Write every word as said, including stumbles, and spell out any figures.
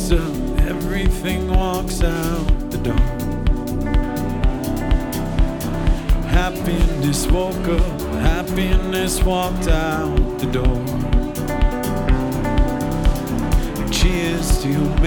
up, everything walks out the door. Happiness woke up, happiness walked out the door. Cheers to your